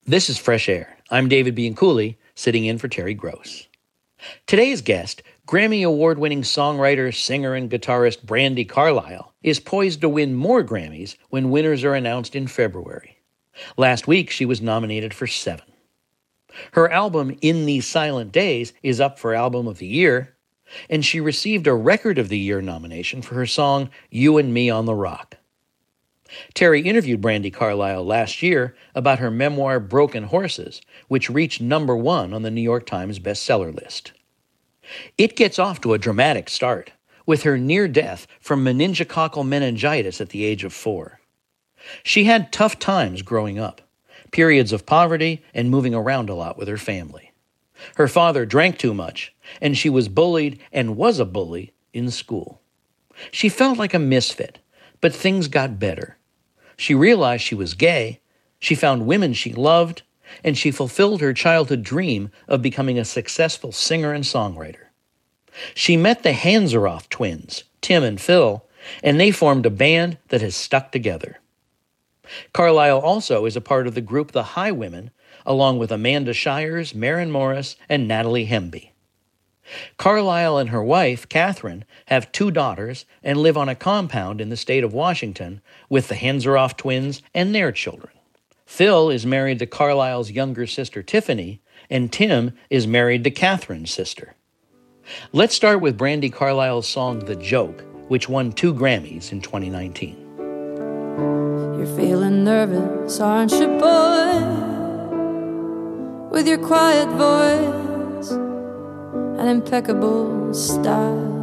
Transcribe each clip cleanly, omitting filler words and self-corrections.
This is Fresh Air. I'm David Bianculli, sitting in for Terry Gross. Today's guest, Grammy Award-winning songwriter, singer, and guitarist Brandi Carlile, is poised to win more Grammys when winners are announced in February. Last week, she was nominated for 7. Her album, In These Silent Days, is up for Album of the Year, and she received a Record of the Year nomination for her song, You and Me on the Rock. Terry interviewed Brandi Carlile last year about her memoir Broken Horses, which reached #1 on the New York Times bestseller list. It gets off to a dramatic start, with her near death from meningococcal meningitis at the age of 4. She had tough times growing up, periods of poverty and moving around a lot with her family. Her father drank too much, and she was bullied and was a bully in school. She felt like a misfit, but things got better. She realized she was gay, she found women she loved, and she fulfilled her childhood dream of becoming a successful singer and songwriter. She met the Hanseroth twins, Tim and Phil, and they formed a band that has stuck together. Carlile also is a part of the group The Highwomen, along with Amanda Shires, Maren Morris, and Natalie Hemby. Carlile and her wife, Catherine, have 2 daughters and live on a compound in the state of Washington with the Hanseroth twins and their children. Phil is married to Carlile's younger sister, Tiffany, and Tim is married to Catherine's sister. Let's start with Brandi Carlile's song, The Joke, which won 2 Grammys in 2019. You're feeling nervous, aren't you, boy? With your quiet voice and impeccable style.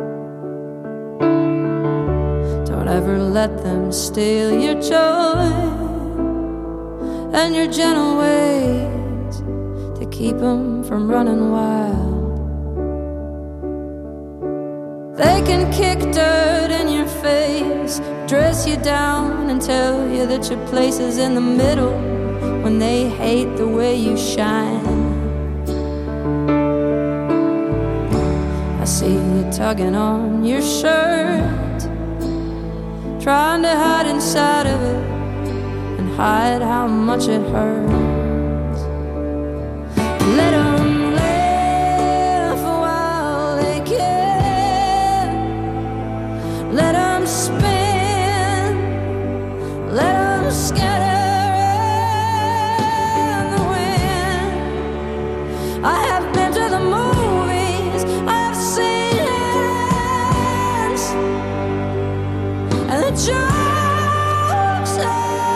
Don't ever let them steal your joy and your gentle ways to keep them from running wild. They can kick dirt in your face, dress you down and tell you that your place is in the middle when they hate the way you shine. I see you tugging on your shirt, trying to hide inside of it and hide how much it hurts. Let 'em laugh while they can. Let 'em spin. Let 'em scatter in the wind. I have been to the movies, I've seen hands, and the jokes are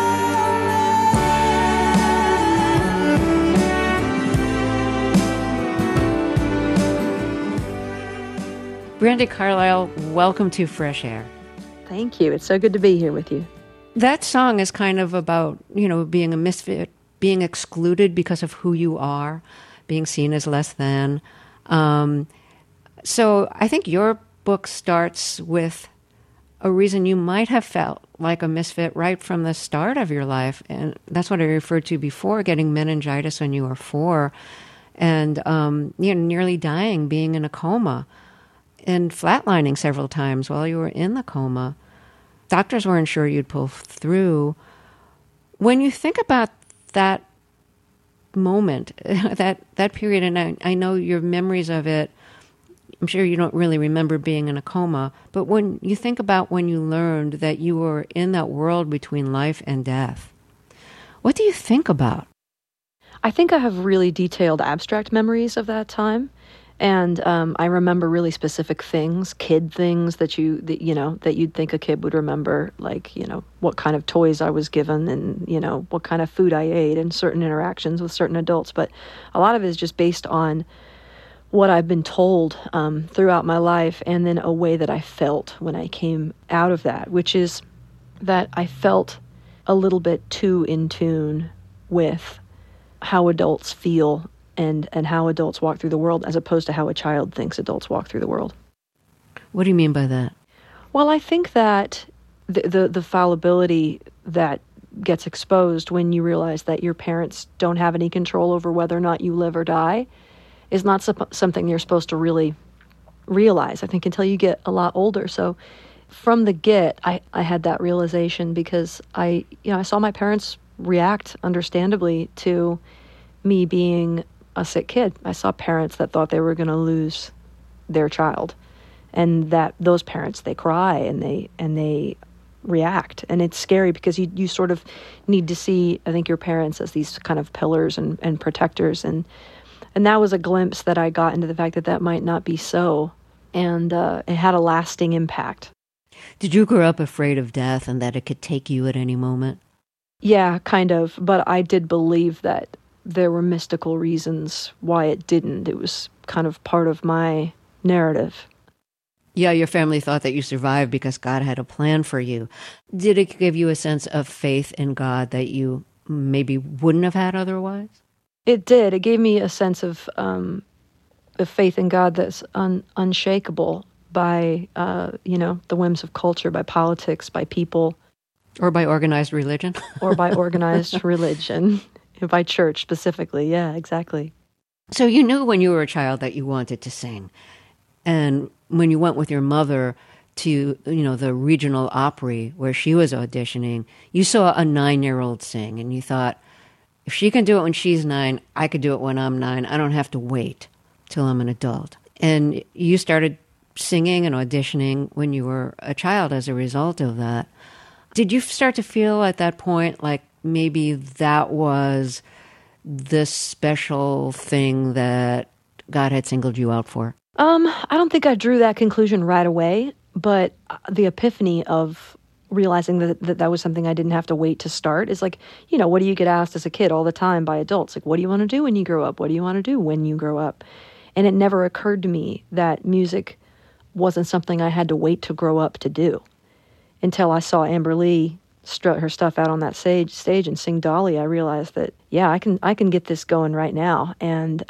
Brandi Carlile, welcome to Fresh Air. Thank you. It's so good to be here with you. That song is kind of about, being a misfit, being excluded because of who you are, being seen as less than. So I think your book starts with a reason you might have felt like a misfit right from the start of your life. And that's what I referred to before, getting meningitis when you were 4 and nearly dying, being in a coma and flatlining several times while you were in the coma. Doctors weren't sure you'd pull through. When you think about that moment, that period, and I know your memories of it, I'm sure you don't really remember being in a coma, but when you think about when you learned that you were in that world between life and death, what do you think about? I think I have really detailed abstract memories of that time. And I remember really specific things, kid things that you'd think a kid would remember, like, what kind of toys I was given and, what kind of food I ate and certain interactions with certain adults. But a lot of it is just based on what I've been told throughout my life, and then a way that I felt when I came out of that, which is that I felt a little bit too in tune with how adults feel and how adults walk through the world, as opposed to how a child thinks adults walk through the world. What do you mean by that? Well, I think that the fallibility that gets exposed when you realize that your parents don't have any control over whether or not you live or die is not something you're supposed to really realize, I think, until you get a lot older. So from the get, I had that realization because I saw my parents react understandably to me being a sick kid. I saw parents that thought they were going to lose their child, and that those parents, they cry and they react, and it's scary because you sort of need to see, I think, your parents as these kind of pillars and protectors, and that was a glimpse that I got into the fact that that might not be so, and it had a lasting impact. Did you grow up afraid of death and that it could take you at any moment? Yeah, kind of, but I did believe that there were mystical reasons why it didn't. It was kind of part of my narrative. Yeah, your family thought that you survived because God had a plan for you. Did it give you a sense of faith in God that you maybe wouldn't have had otherwise? It did. It gave me a sense of faith in God that's unshakable by, the whims of culture, by politics, by people. Or by organized religion? Or by organized religion. By church specifically. Yeah, exactly. So you knew when you were a child that you wanted to sing. And when you went with your mother to, the regional Opry where she was auditioning, you saw a 9-year-old sing and you thought, if she can do it when she's 9, I could do it when I'm 9. I don't have to wait till I'm an adult. And you started singing and auditioning when you were a child as a result of that. Did you start to feel at that point like maybe that was the special thing that God had singled you out for? I don't think I drew that conclusion right away, but the epiphany of realizing that was something I didn't have to wait to start is like, what do you get asked as a kid all the time by adults? Like, what do you want to do when you grow up? What do you want to do when you grow up? And it never occurred to me that music wasn't something I had to wait to grow up to do. Until I saw Amber Lee strut her stuff out on that stage and sing Dolly, I realized that, yeah, I can get this going right now. And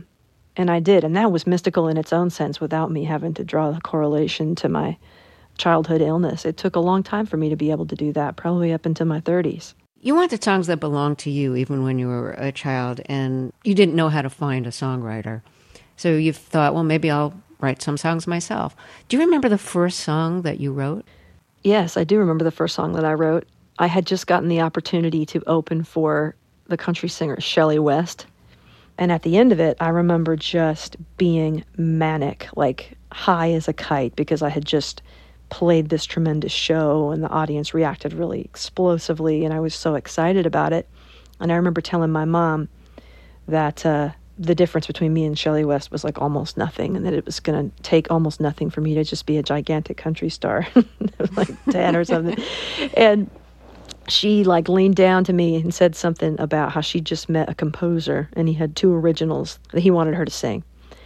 I did. And that was mystical in its own sense without me having to draw the correlation to my childhood illness. It took a long time for me to be able to do that, probably up into my 30s. You wanted songs that belonged to you even when you were a child, and you didn't know how to find a songwriter. So you thought, well, maybe I'll write some songs myself. Do you remember the first song that you wrote? Yes, I do remember the first song that I wrote. I had just gotten the opportunity to open for the country singer Shelley West. And at the end of it, I remember just being manic, like high as a kite, because I had just played this tremendous show and the audience reacted really explosively, and I was so excited about it. And I remember telling my mom that the difference between me and Shelley West was like almost nothing, and that it was going to take almost nothing for me to just be a gigantic country star, like 10 or something. And she like leaned down to me and said something about how she just met a composer and he had 2 originals that he wanted her to sing.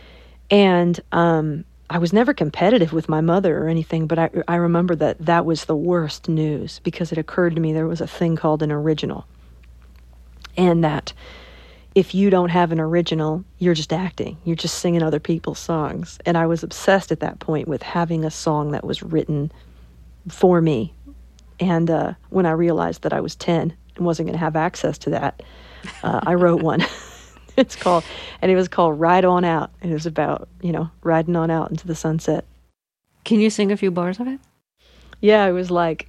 And I was never competitive with my mother or anything, but I remember that was the worst news, because it occurred to me there was a thing called an original. And that if you don't have an original, you're just acting. You're just singing other people's songs. And I was obsessed at that point with having a song that was written for me. And when I realized that I was 10 and wasn't going to have access to that, I wrote one. It was called Ride On Out. It was about, riding on out into the sunset. Can you sing a few bars of it? Yeah, it was like,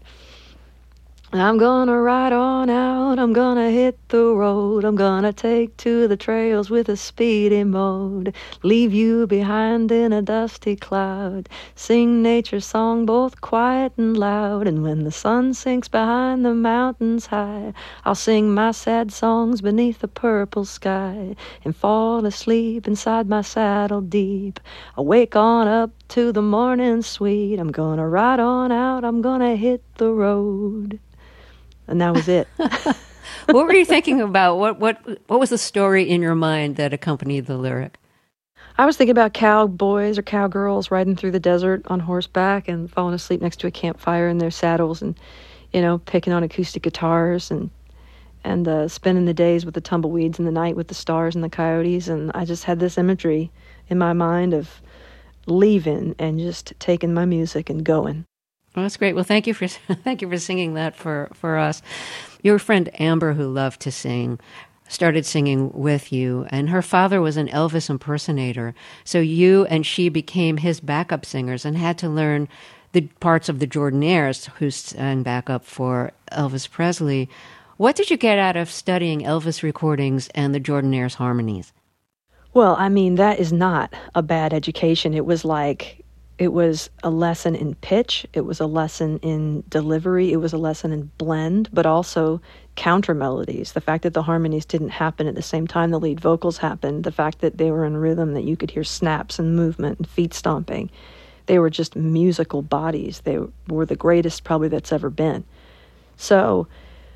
I'm gonna ride on out, I'm gonna hit the road, I'm gonna take to the trails with a speedy mode, leave you behind in a dusty cloud, sing nature's song both quiet and loud, and when the sun sinks behind the mountains high, I'll sing my sad songs beneath the purple sky, and fall asleep inside my saddle deep, I'll wake on up to the morning sweet, I'm gonna ride on out, I'm gonna hit the road. And that was it. What were you thinking about? What was the story in your mind that accompanied the lyric? I was thinking about cowboys or cowgirls riding through the desert on horseback and falling asleep next to a campfire in their saddles, and picking on acoustic guitars and spending the days with the tumbleweeds and the night with the stars and the coyotes. And I just had this imagery in my mind of leaving and just taking my music and going. Well, that's great. Well, thank you for singing that for us. Your friend Amber, who loved to sing, started singing with you, and her father was an Elvis impersonator. So you and she became his backup singers and had to learn the parts of the Jordanaires, who sang backup for Elvis Presley. What did you get out of studying Elvis recordings and the Jordanaires' harmonies? Well, I mean, that is not a bad education. It was a lesson in pitch. It was a lesson in delivery. It was a lesson in blend, but also counter melodies. The fact that the harmonies didn't happen at the same time the lead vocals happened, the fact that they were in rhythm, that you could hear snaps and movement and feet stomping. They were just musical bodies. They were the greatest probably that's ever been. So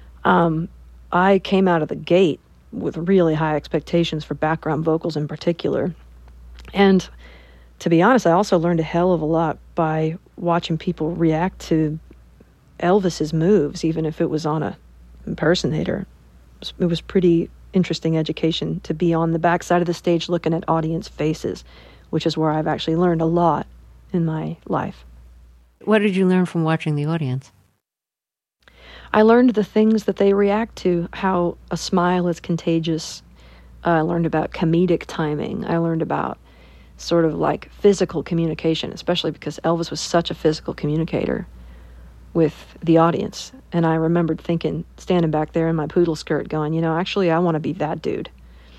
I came out of the gate with really high expectations for background vocals in particular. And to be honest, I also learned a hell of a lot by watching people react to Elvis's moves, even if it was on a impersonator. It was pretty interesting education to be on the backside of the stage looking at audience faces, which is where I've actually learned a lot in my life. What did you learn from watching the audience? I learned the things that they react to, how a smile is contagious. I learned about comedic timing. I learned about sort of like physical communication, especially because Elvis was such a physical communicator with the audience. And I remembered thinking, standing back there in my poodle skirt going, actually, I want to be that dude.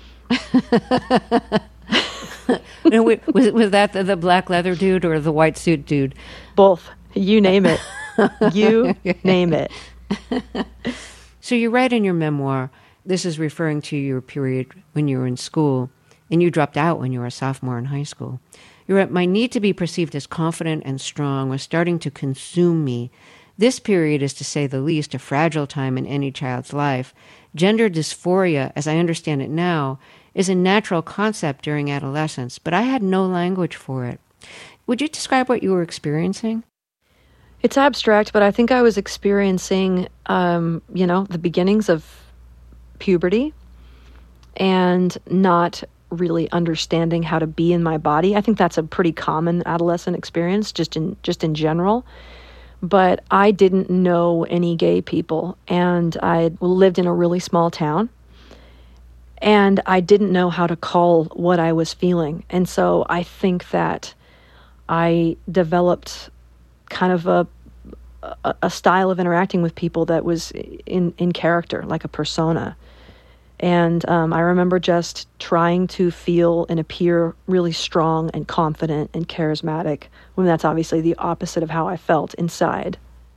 Was that the black leather dude or the white suit dude? Both. You name it. You name it. So you write in your memoir, this is referring to your period when you were in school, and you dropped out when you were a sophomore in high school. You wrote, "My need to be perceived as confident and strong was starting to consume me. This period is, to say the least, a fragile time in any child's life. Gender dysphoria, as I understand it now, is a natural concept during adolescence, but I had no language for it." Would you describe what you were experiencing? It's abstract, but I think I was experiencing, the beginnings of puberty and not really understanding how to be in my body. I think that's a pretty common adolescent experience, just in general. But I didn't know any gay people, and I lived in a really small town, and I didn't know how to call what I was feeling. And so I think that I developed kind of a style of interacting with people that was in character, like a persona. And I remember just trying to feel and appear really strong and confident and charismatic, when that's obviously the opposite of how I felt inside.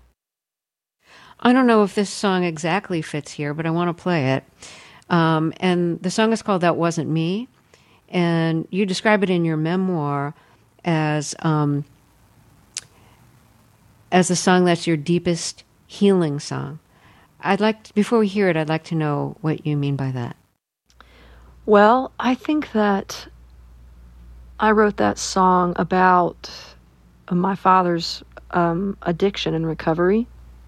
I don't know if this song exactly fits here, but I want to play it. And the song is called "That Wasn't Me." And you describe it in your memoir as a song that's your deepest healing song. Before we hear it, I'd like to know what you mean by that. Well, I think that I wrote that song about my father's addiction and recovery.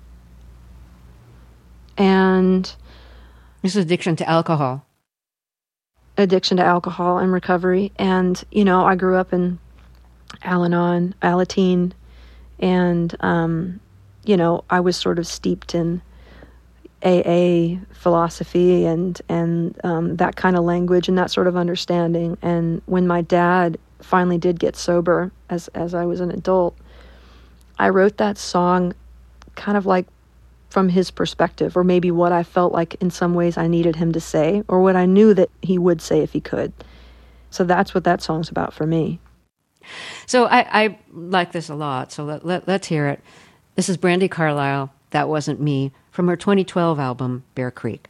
And this is addiction to alcohol. Addiction to alcohol and recovery. And, I grew up in Al-Anon, Alateen, and, I was sort of steeped in AA philosophy and that kind of language and that sort of understanding. And when my dad finally did get sober as I was an adult, I wrote that song kind of like from his perspective, or maybe what I felt like in some ways I needed him to say, or what I knew that he would say if he could. So that's what that song's about for me. So I like this a lot, so let's hear it. This is Brandi Carlile, "That Wasn't Me," from her 2012 album, Bear Creek.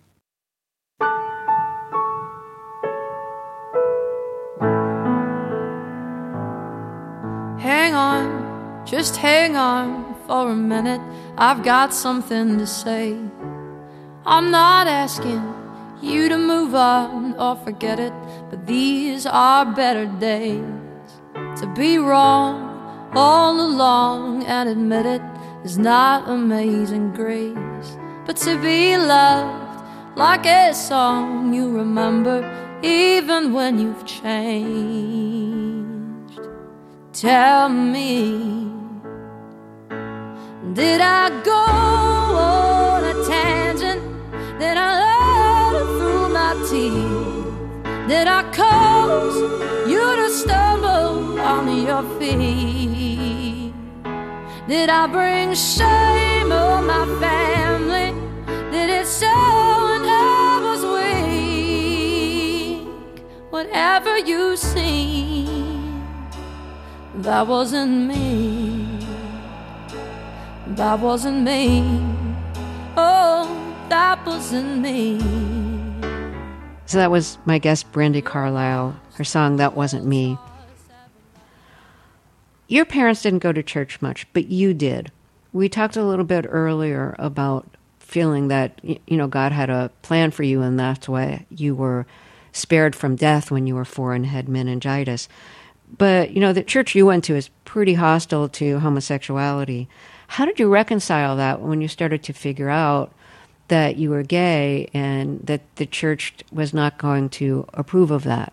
Hang on, just hang on for a minute. I've got something to say. I'm not asking you to move on or forget it, but these are better days. To be wrong all along and admit it is not amazing grace, but to be loved like a song you remember even when you've changed. Tell me, did I go on a tangent? Did I let it through my teeth? Did I cause you to stumble on your feet? Did I bring shame on my family? Did it say whatever you see. That wasn't me. That wasn't me. Oh, that wasn't me. So that was my guest, Brandi Carlile, her song, That Wasn't Me. Your parents didn't go to church much, but you did. We talked a little bit earlier about feeling that, God had a plan for you, and that's why you were spared from death when you were 4 and had meningitis. But, the church you went to is pretty hostile to homosexuality. How did you reconcile that when you started to figure out that you were gay and that the church was not going to approve of that?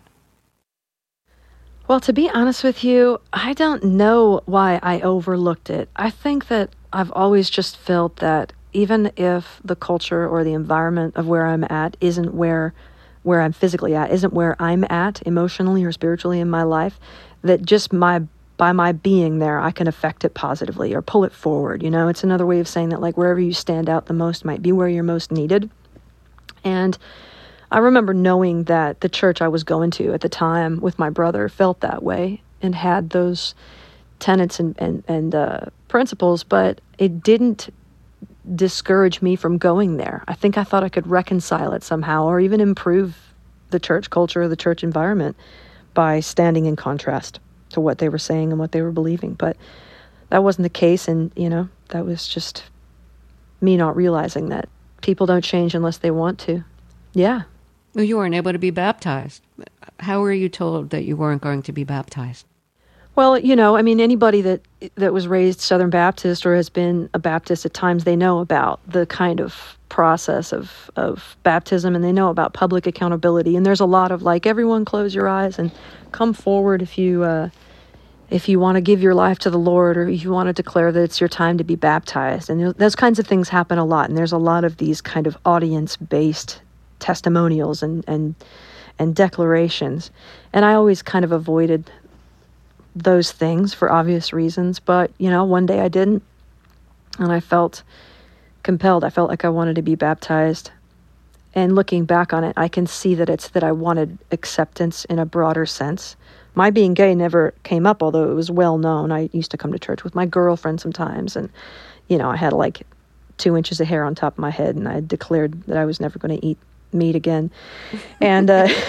Well, to be honest with you, I don't know why I overlooked it. I think that I've always just felt that even if the culture or the environment of where I'm at isn't where I'm physically at, isn't where I'm at emotionally or spiritually in my life, that just by my being there, I can affect it positively or pull it forward. It's another way of saying that, like, wherever you stand out the most might be where you're most needed. And I remember knowing that the church I was going to at the time with my brother felt that way and had those tenets and principles, but it didn't discourage me from going there. I think I thought I could reconcile it somehow or even improve the church culture or the church environment by standing in contrast to what they were saying and what they were believing. But that wasn't the case, and, that was just me not realizing that people don't change unless they want to. Yeah. Well, you weren't able to be baptized. How were you told that you weren't going to be baptized? Well, anybody that was raised Southern Baptist or has been a Baptist at times, they know about the kind of process of baptism, and they know about public accountability. And there's a lot of, like, everyone close your eyes and come forward if you want to give your life to the Lord, or if you want to declare that it's your time to be baptized. And those kinds of things happen a lot. And there's a lot of these kind of audience-based testimonials and declarations. And I always kind of avoided those things for obvious reasons. But, one day I didn't, and I felt compelled. I felt like I wanted to be baptized. And looking back on it, I can see that it's that I wanted acceptance in a broader sense. My being gay never came up, although it was well known. I used to come to church with my girlfriend sometimes, and, I had like 2 inches of hair on top of my head, and I declared that I was never going to eat meat again. And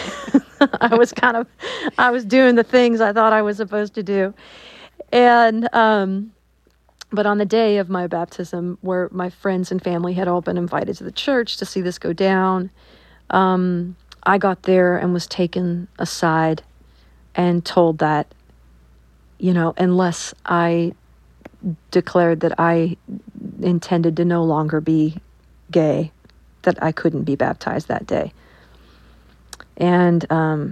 I was doing the things I thought I was supposed to do. And but on the day of my baptism, where my friends and family had all been invited to the church to see this go down, I got there and was taken aside and told that, unless I declared that I intended to no longer be gay, that I couldn't be baptized that day. And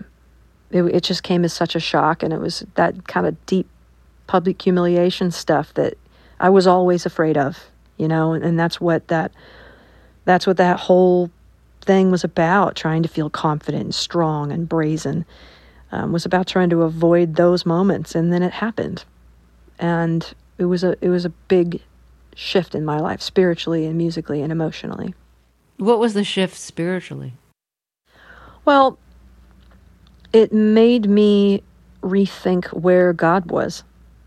it just came as such a shock, and it was that kind of deep public humiliation stuff that I was always afraid of, and that's what that whole thing was about, trying to feel confident and strong and brazen. Was about trying to avoid those moments, and then it happened. And it was a big shift in my life, spiritually and musically and emotionally. What was the shift spiritually? Well, it made me rethink where God was.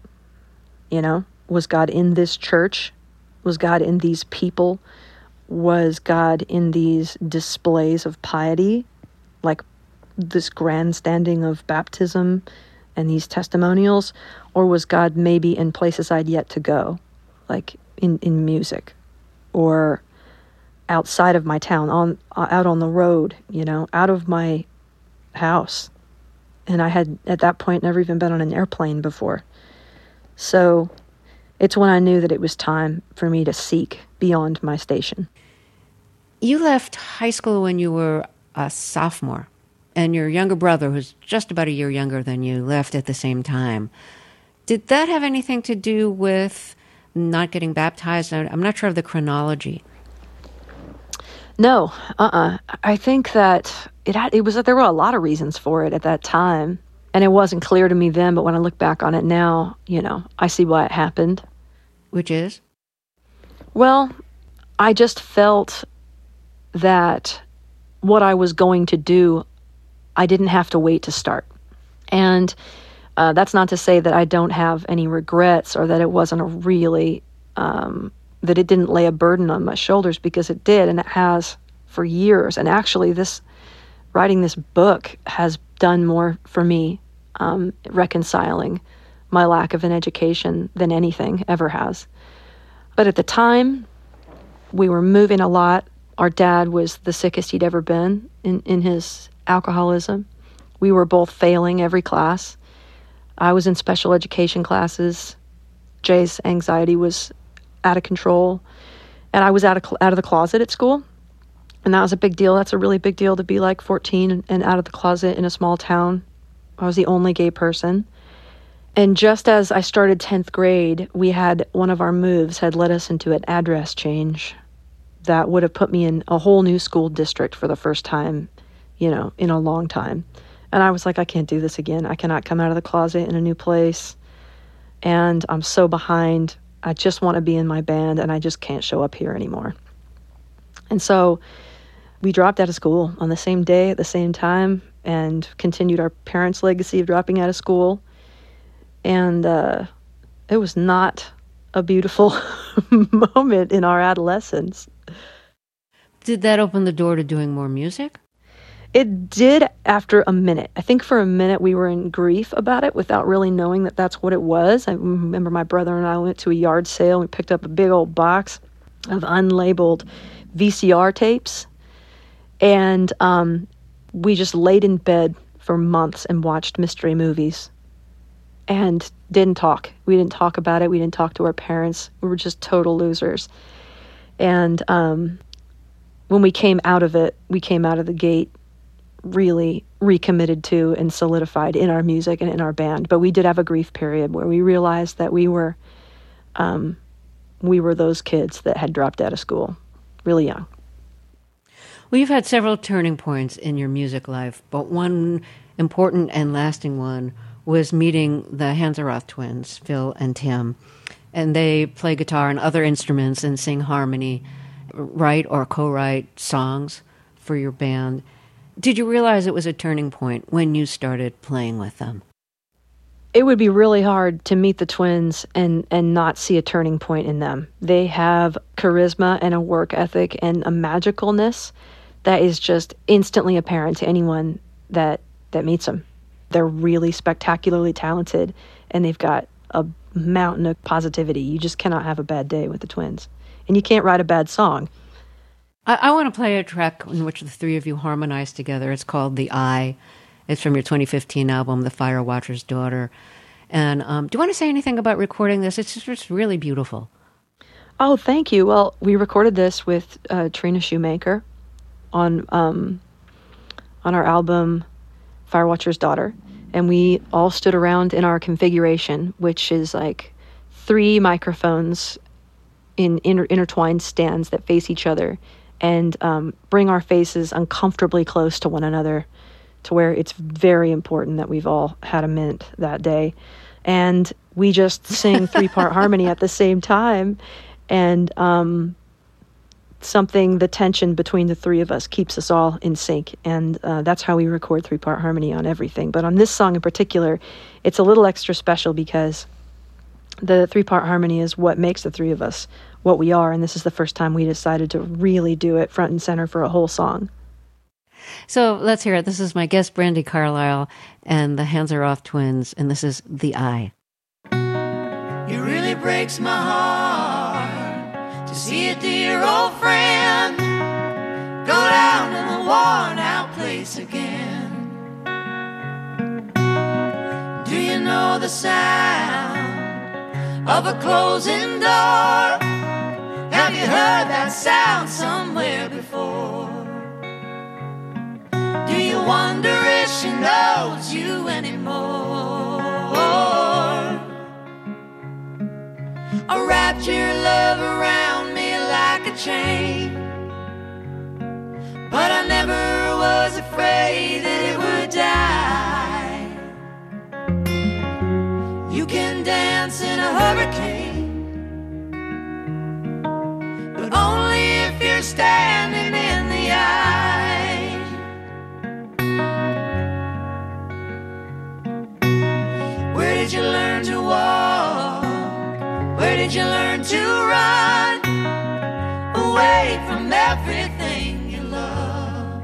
Was God in this church? Was God in these people? Was God in these displays of piety, like this grandstanding of baptism and these testimonials? Or was God maybe in places I'd yet to go, like in music, or outside of my town, out on the road, out of my house? And I had, at that point, never even been on an airplane before. So it's when I knew that it was time for me to seek beyond my station. You left high school when you were a sophomore, and your younger brother, who's just about a year younger than you, left at the same time. Did that have anything to do with not getting baptized? I'm not sure of the chronology. No, I think that there were a lot of reasons for it at that time, and it wasn't clear to me then, but when I look back on it now, I see why it happened. Which is? Well, I just felt that what I was going to do I didn't have to wait to start. And that's not to say that I don't have any regrets or that it wasn't a really, that it didn't lay a burden on my shoulders, because it did, and it has for years. And actually, writing this book has done more for me, reconciling my lack of an education than anything ever has. But at the time, we were moving a lot. Our dad was the sickest he'd ever been in his alcoholism. We were both failing every class. I was in special education classes. Jay's anxiety was out of control. And I was out of the closet at school. And that was a big deal. That's a really big deal to be like 14 and out of the closet in a small town. I was the only gay person. And just as I started 10th grade, we had one of our moves had led us into an address change that would have put me in a whole new school district for the first time, in a long time. And I was like, I can't do this again. I cannot come out of the closet in a new place. And I'm so behind. I just want to be in my band, and I just can't show up here anymore. And so we dropped out of school on the same day at the same time and continued our parents' legacy of dropping out of school. And it was not a beautiful moment in our adolescence. Did that open the door to doing more music? It did after a minute. I think for a minute we were in grief about it without really knowing that that's what it was. I remember my brother and I went to a yard sale. We picked up a big old box of unlabeled VCR tapes. And we just laid in bed for months and watched mystery movies and didn't talk. We didn't talk about it. We didn't talk to our parents. We were just total losers. And when we came out of it, we came out of the gate really recommitted to and solidified in our music and in our band. But we did have a grief period where we realized that we were those kids that had dropped out of school really young. Well, you've had several turning points in your music life, but one important and lasting one was meeting the Hanseroth twins, Phil and Tim. And they play guitar and other instruments and sing harmony, write or co-write songs for your band. Did you realize it was a turning point when you started playing with them? It would be really hard to meet the twins and not see a turning point in them. They have charisma and a work ethic and a magicalness that is just instantly apparent to anyone that meets them. They're really spectacularly talented, and they've got a mountain of positivity. You just cannot have a bad day with the twins. And you can't write a bad song. I want to play a track in which the three of you harmonize together. It's called The Eye. It's from your 2015 album, The Fire Watcher's Daughter. And do you want to say anything about recording this? It's just really beautiful. Oh, thank you. Well, we recorded this with Trina Shoemaker on our album, Fire Watcher's Daughter. And we all stood around in our configuration, which is like 3 microphones in intertwined stands that face each other, and bring our faces uncomfortably close to one another, to where it's very important that we've all had a mint that day. And we just sing 3-part harmony at the same time. And the tension between the 3 of us keeps us all in sync. And that's how we record 3-part harmony on everything. But on this song in particular, it's a little extra special because the 3-part harmony is what makes the 3 of us what we are. And this is the first time we decided to really do it front and center for a whole song. So let's hear it. This is my guest, Brandi Carlile, and the Hanseroth twins, and this is The Eye. It really breaks my heart to see a dear old friend go down in the worn-out place again. Do you know the sound of a closing door? Have you heard that sound somewhere before? Do you wonder if she knows you anymore? I wrapped your love around me like a chain, but I never was afraid that it would die. You can dance in a hurricane, but only if you're standing in the eye. did you learn to walk? Where did you learn to run? Away from everything you love.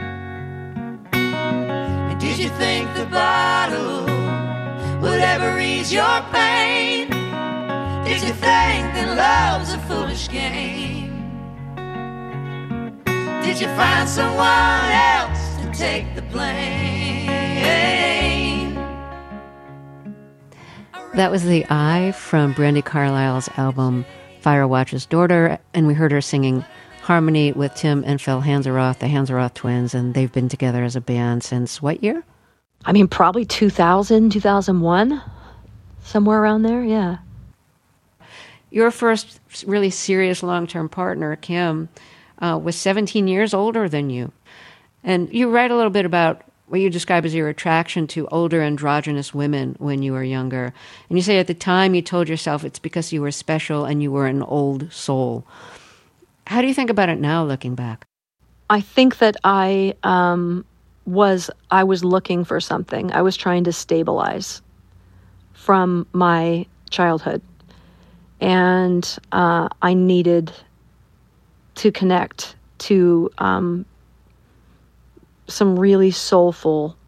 And did you think the bottle would ever ease your pain? Did you think that love's a foolish game? Did you find someone else to take the blame? That was The Eye from Brandi Carlile's album Firewatch's Daughter, and we heard her singing harmony with Tim and Phil Hanseroth, the Hanseroth twins, and they've been together as a band since what year? I mean, probably 2000, 2001, somewhere around there, yeah. Your first really serious long-term partner, Kim, was 17 years older than you. And you write a little bit about what you describe as your attraction to older androgynous women when you were younger. And you say at the time you told yourself it's because you were special and you were an old soul. How do you think about it now, looking back? I think that I was looking for something. I was trying to stabilize from my childhood. And I needed to connect to some really soulful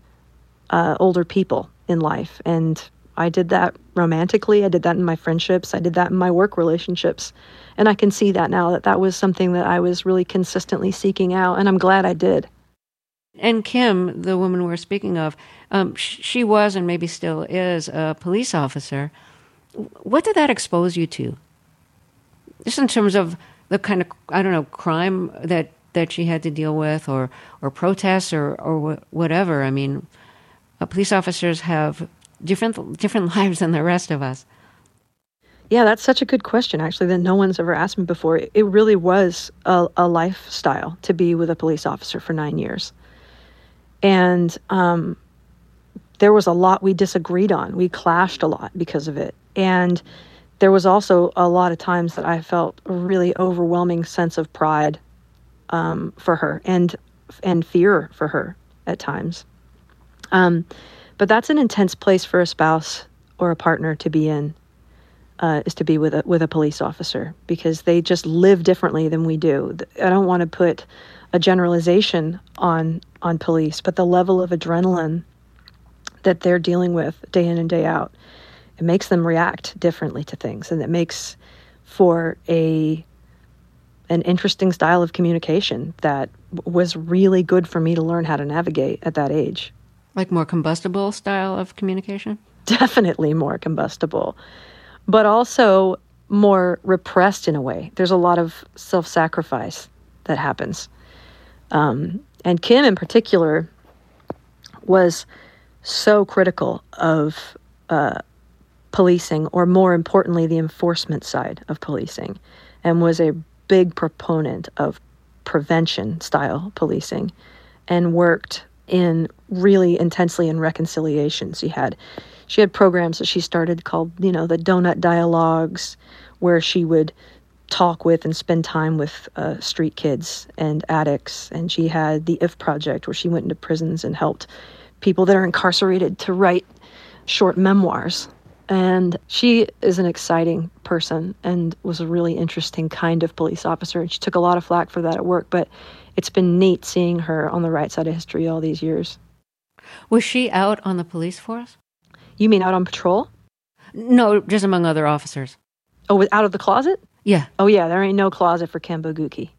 older people in life. And I did that romantically. I did that in my friendships. I did that in my work relationships. And I can see that now, that was something that I was really consistently seeking out. And I'm glad I did. And Kim, the woman we're speaking of, she was and maybe still is a police officer. What did that expose you to? Just in terms of the kind of, I don't know, crime that she had to deal with, or protests, or whatever. I mean, police officers have different lives than the rest of us. Yeah, that's such a good question, actually, that no one's ever asked me before. It really was a lifestyle to be with a police officer for 9 years. And there was a lot we disagreed on. We clashed a lot because of it. And there was also a lot of times that I felt a really overwhelming sense of pride for her and fear for her at times. But that's an intense place for a spouse or a partner to be in, is to be with a police officer, because they just live differently than we do. I don't want to put a generalization on police, but the level of adrenaline that they're dealing with day in and day out, it makes them react differently to things, and it makes for an interesting style of communication that was really good for me to learn how to navigate at that age. Like more combustible style of communication? Definitely more combustible, but also more repressed in a way. There's a lot of self-sacrifice that happens. And Kim in particular was so critical of policing, or more importantly, the enforcement side of policing, and was a big proponent of prevention style policing, and worked in really intensely in reconciliation. She had programs that she started called, the Donut Dialogues, where she would talk with and spend time with street kids and addicts. And she had the IF Project, where she went into prisons and helped people that are incarcerated to write short memoirs. And she is an exciting person and was a really interesting kind of police officer. And she took a lot of flack for that at work, but it's been neat seeing her on the right side of history all these years. Was she out on the police force? You mean out on patrol? No, just among other officers. Oh, out of the closet? Yeah. Oh, yeah, there ain't no closet for Kim Bogucki.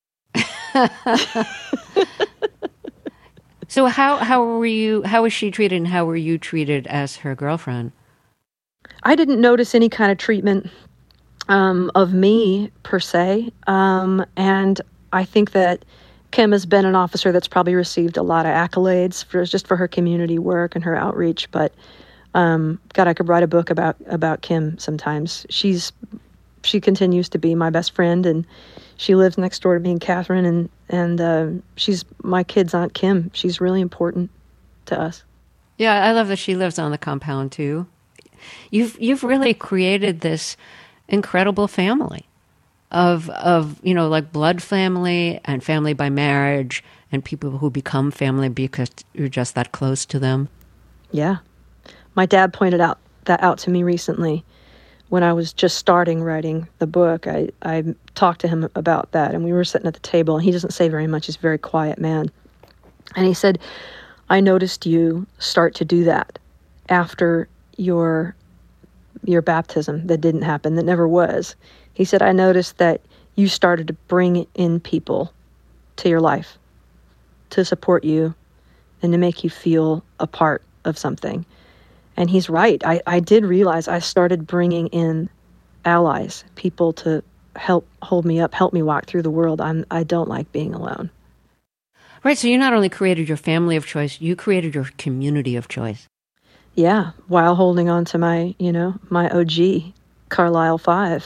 So how was she treated, and how were you treated as her girlfriend? I didn't notice any kind of treatment of me per se. And I think that Kim has been an officer that's probably received a lot of accolades for her community work and her outreach. But God, I could write a book about Kim sometimes. She continues to be my best friend, and she lives next door to me and Catherine, and she's my kid's Aunt Kim. She's really important to us. Yeah, I love that she lives on the compound too. You've really created this incredible family of like blood family and family by marriage, and people who become family because you're just that close to them. Yeah. My dad pointed that out to me recently when I was just starting writing the book. I talked to him about that, and we were sitting at the table, and he doesn't say very much. He's a very quiet man. And he said, I noticed you start to do that after your baptism that didn't happen, that never was. He said, I noticed that you started to bring in people to your life to support you and to make you feel a part of something. And he's right. I did realize I started bringing in allies, people to help hold me up, help me walk through the world. I don't like being alone. Right, so you not only created your family of choice, you created your community of choice. Yeah, while holding on to my OG, Carlisle 5.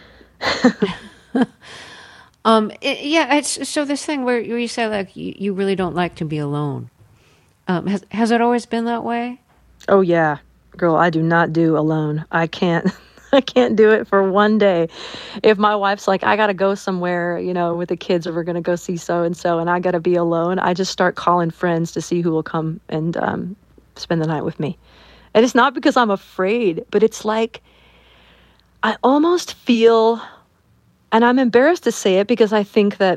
It's so this thing where you say, like, you really don't like to be alone. Has it always been that way? Oh yeah, girl, I do not do alone. I can't do it for one day. If my wife's like, I got to go somewhere, with the kids, or we're going to go see so-and-so, and I got to be alone, I just start calling friends to see who will come and spend the night with me. And it's not because I'm afraid, but it's like, I almost feel, and I'm embarrassed to say it because I think that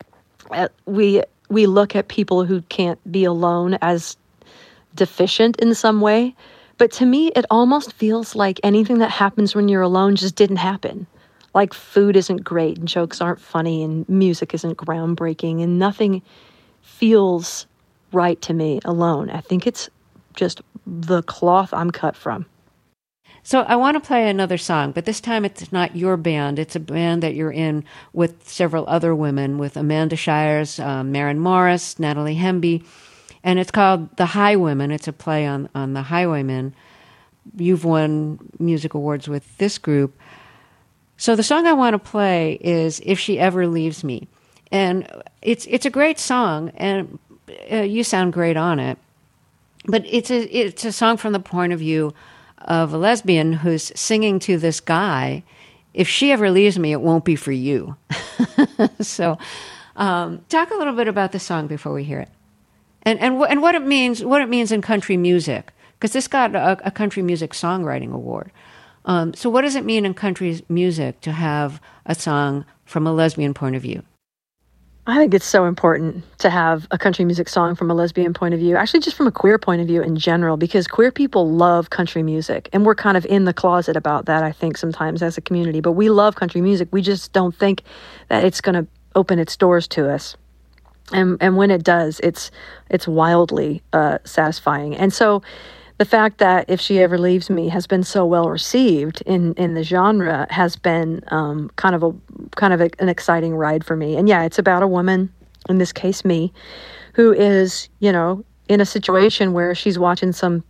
we look at people who can't be alone as deficient in some way. But to me, it almost feels like anything that happens when you're alone just didn't happen. Like food isn't great, and jokes aren't funny, and music isn't groundbreaking, and nothing feels right to me alone. I think it's just the cloth I'm cut from. So I want to play another song, but this time it's not your band. It's a band that you're in with several other women, with Amanda Shires, Maren Morris, Natalie Hemby, and it's called The Highwomen. It's a play on the Highwaymen. You've won music awards with this group. So the song I want to play is If She Ever Leaves Me. And it's a great song, and you sound great on it. But it's a song from the point of view of a lesbian who's singing to this guy, if she ever leaves me, it won't be for you. So talk a little bit about the song before we hear it. And what it means in country music, because this got a country music songwriting award. So what does it mean in country music to have a song from a lesbian point of view? I think it's so important to have a country music song from a lesbian point of view, actually just from a queer point of view in general, because queer people love country music, and we're kind of in the closet about that, I think, sometimes as a community. But we love country music. We just don't think that it's going to open its doors to us. And when it does, it's wildly satisfying. And so the fact that If She Ever Leaves Me has been so well received in the genre has been kind of an exciting ride for me. And yeah, it's about a woman, in this case me, who is, in a situation where she's watching some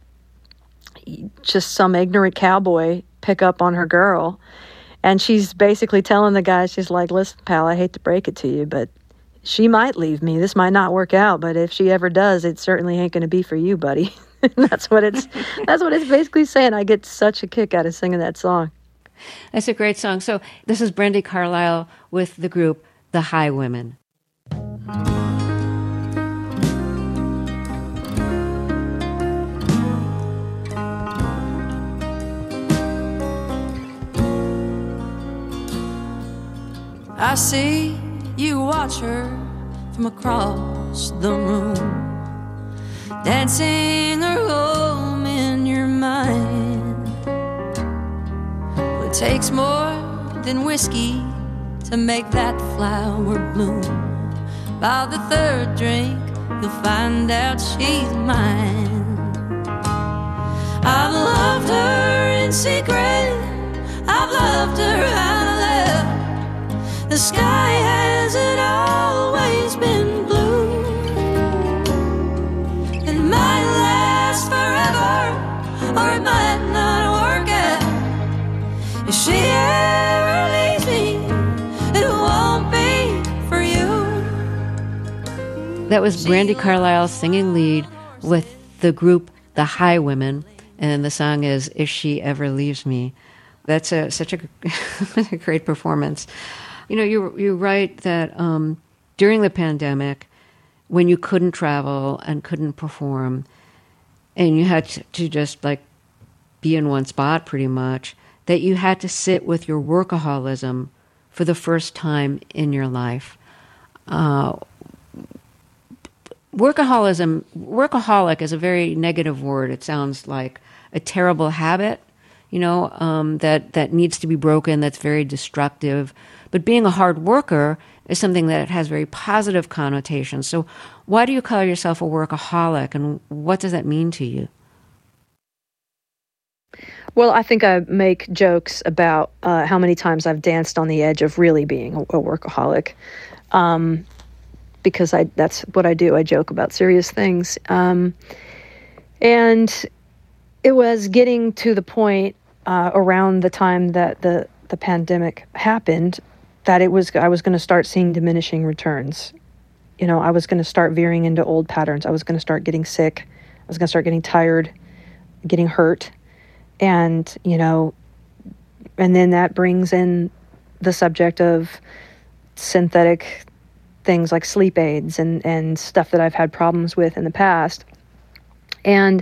ignorant cowboy pick up on her girl. And she's basically telling the guy, she's like, listen, pal, I hate to break it to you, but she might leave me. This might not work out, but if she ever does, it certainly ain't going to be for you, buddy. That's what it's basically saying. I get such a kick out of singing that song. That's a great song. So this is Brandi Carlile with the group The Highwomen. I see you watch her from across the room, dancing her home in your mind. Well, it takes more than whiskey to make that flower bloom. By the third drink, you'll find out she's mine. I've loved her in secret, I've loved her out loud. The sky hasn't always been blue. It might last forever, or it might not work out. If she ever leaves me, it won't be for you. That was Brandi Carlile singing lead with the group The Highwomen, and the song is If She Ever Leaves Me. That's such a great performance. You're right that during the pandemic, when you couldn't travel and couldn't perform, and you had to just be in one spot pretty much, that you had to sit with your workaholism for the first time in your life. Workaholic is a very negative word. It sounds like a terrible habit, that needs to be broken, that's very destructive. But being a hard worker is something that has very positive connotations. So why do you call yourself a workaholic, and what does that mean to you? Well, I think I make jokes about how many times I've danced on the edge of really being a workaholic, because that's what I do. I joke about serious things. And it was getting to the point around the time that the pandemic happened that I was going to start seeing diminishing returns. I was going to start veering into old patterns. I was going to start getting sick. I was going to start getting tired, getting hurt. And, and then that brings in the subject of synthetic things like sleep aids and stuff that I've had problems with in the past. And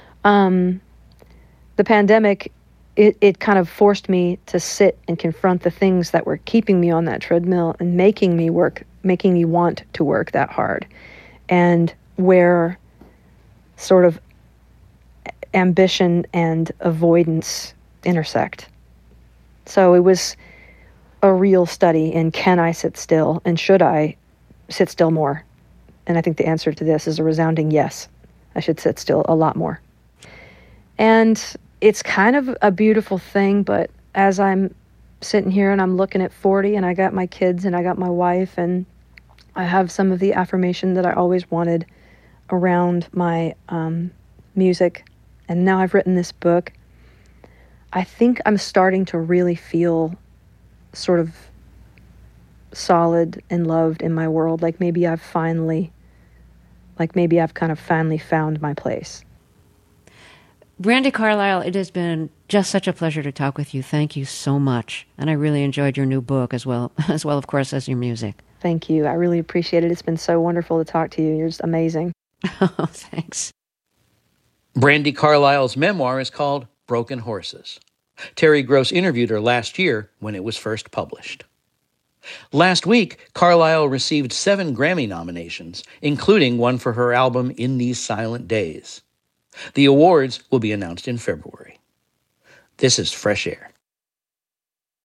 the pandemic, it kind of forced me to sit and confront the things that were keeping me on that treadmill and making me want to work that hard, and where sort of ambition and avoidance intersect. So it was a real study in, can I sit still, and should I sit still more? And I think the answer to this is a resounding yes. I should sit still a lot more. And it's kind of a beautiful thing, but as I'm sitting here and I'm looking at 40 and I got my kids and I got my wife and I have some of the affirmation that I always wanted around my music, and now I've written this book, I think I'm starting to really feel sort of solid and loved in my world. Like maybe I've kind of finally found my place. Brandi Carlile, it has been just such a pleasure to talk with you. Thank you so much. And I really enjoyed your new book as well, of course, as your music. Thank you. I really appreciate it. It's been so wonderful to talk to you. You're just amazing. Oh, thanks. Brandi Carlile's memoir is called Broken Horses. Terry Gross interviewed her last year when it was first published. Last week, Carlile received 7 Grammy nominations, including one for her album In These Silent Days. The awards will be announced in February. This is Fresh Air.